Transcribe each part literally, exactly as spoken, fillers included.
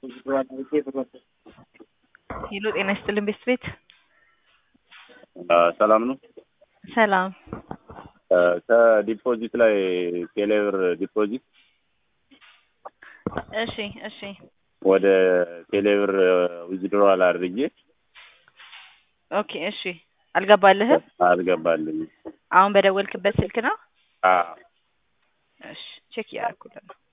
ሄሎ ጤና ይስጥልን ቤት ቤት ሰላም ነው። ሰላም ከዲፖዚት ላይ ቴሌብር ዲፖዚት እሺ እሺ ወደ ቴሌብር ዊዝድሮዋል አድርጌ ኦኬ እሺ አልገባልህም? አልገባልኝም። አሁን በደወልክበት ስልክ ነው? አዎ እሺ ቼክ እያደረኩልህ ነው።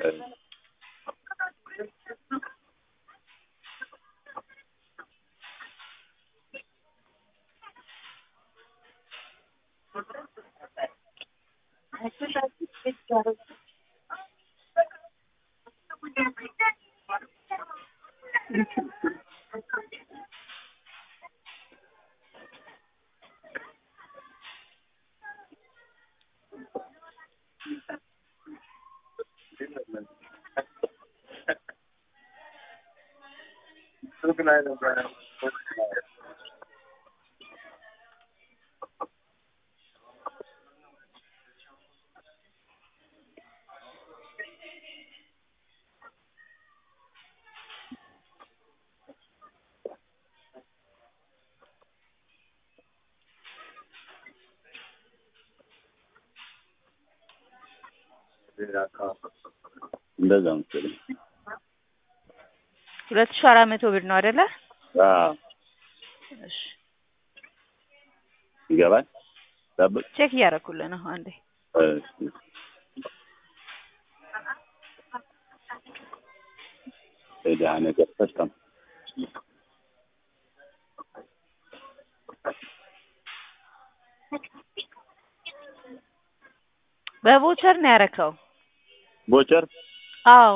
እንደዛ መሰለኝ። ሁለት ሺህ አራት መቶ ብር ነው አይደለ? አዎ እሺ ይገባል። ጠብቅ ቼክ እያደረኩልህ ነው አንዴ። እሺ እዳ ነገር ፈጣን በቮቸር ነው ያረከው? ቦቸር አዎ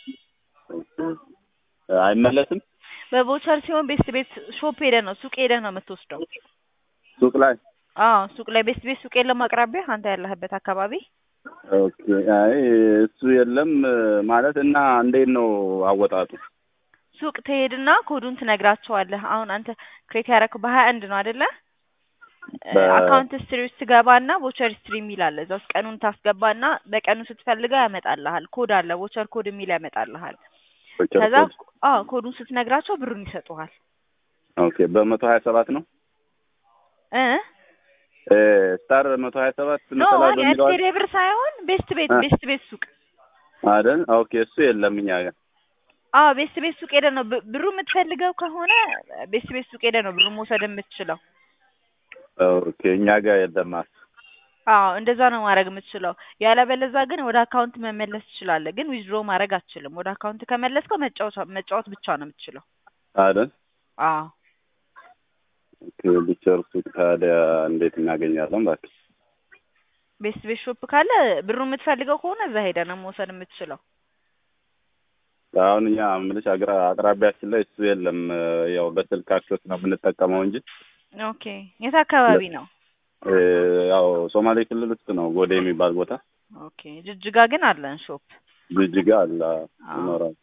አይመለስም። በቮቸር ሲሆን ቤስት ቤት ሾፕ ሄደህ ነው ሱቅ ሄደህ ነው የምትወስደው። ሱቅ ላይ አዎ ሱቅ ላይ ቤስት ቤት ሱቅ የለም አቅራቢያ አንተ ያለህበት አካባቢ? ኦኬ አይ እሱ የለም ማለት እና እንዴት ነው አወጣጡ? ሱቅ ትሄድና ኮዱን ትነግራቸዋለህ። አሁን አንተ ክሬት ያደረከው በሀያ አንድ ነው አይደለ? አካውንት ሂስትሪ ውስጥ ትገባና ቮቸር ሂስትሪ የሚል አለ። እዛ ውስጥ ቀኑን ታስገባና በቀኑ ስትፈልገው ያመጣልሃል። ኮድ አለ ቮቸር ኮድ የሚል ያመጣልሃል። ከዛ አዎ ኮዱን ስትነግራቸው ብሩን ይሰጡሃል። ኦኬ በመቶ ሀያ ሰባት ነው እ እ ስታር መቶ ሀያ ሰባት ነው መሰላል በሚለው ቴሌ ብር ሳይሆን ቤስት ቤት ቤስት ቤት ሱቅ አይደል? ኦኬ እሱ የለም እኛ ጋር። አዎ ቤስት ቤት ሱቅ ሄደህ ነው ብሩ የምትፈልገው ከሆነ ቤስት ቤት ሱቅ ሄደህ ነው ብሩ መውሰድ የምትችለው። ኦኬ እኛ ጋር የለም። አዎ እንደዛ ነው ማድረግ የምትችለው። ያለበለዛ ግን ወደ አካውንት መመለስ ትችላለህ። ግን ዊዝድሮ ማድረግ አትችልም። ወደ አካውንት ከመለስከው መጫወት መጫወት ብቻ ነው የምትችለው። አይደል? አዎ ኦኬ ቢቸርሱ ታዲያ እንዴት እናገኛለን? እባክህ ቤስት ቤት ሾፕ ካለ ብሩ የምትፈልገው ከሆነ እዛ ሄደህ ነው መውሰድ የምትችለው። አሁን እኛ ምልሽ አግራ አቅራቢያችን ላይ እሱ የለም። ያው በስልክ አክሰስ ነው የምንጠቀመው እንጂ። ኦኬ የት አካባቢ ነው? ያው ሶማሌ ክልል ውስጥ ነው ጎዴ የሚባል ቦታ። ኦኬ ጅጅጋ ግን አለን ሾፕ? ጅጅጋ አለ ይኖራል።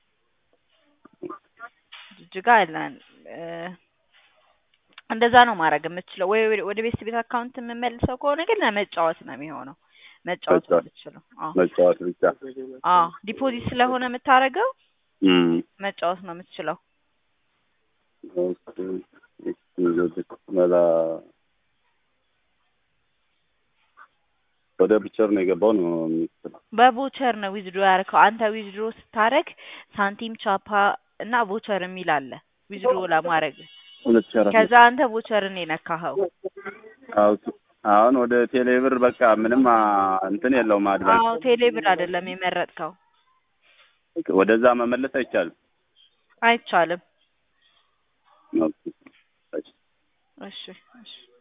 ጅጅጋ አለን። እንደዛ ነው ማድረግ የምትችለው። ወይ ወደ ቤስት ቤት አካውንት የምመልሰው ከሆነ ግን ለመጫወት ነው የሚሆነው። መጫወት ነው የምትችለው። አዎ መጫወት ብቻ። አዎ ዲፖዚት ስለሆነ የምታደርገው እም መጫወት ነው የምትችለው። ኦኬ እሺ መላ ወደ ቢቸር ነው የገባው ነው የሚለው። በቮቸር ነው ዊዝድሮ ያደረከው። አንተ ዊዝድሮ ስታደርግ ሳንቲም ቻፓ እና ቮቸር የሚል አለ ዊዝድሮ ለማድረግ። ከዛ አንተ ቮቸርን የነካኸው። አሁን ወደ ቴሌብር በቃ ምንም እንትን የለውም አድቫንስ። አዎ ቴሌብር አይደለም የመረጥከው። ወደዛ መመለስ አይቻልም? አይቻልም። ኦኬ እሺ እሺ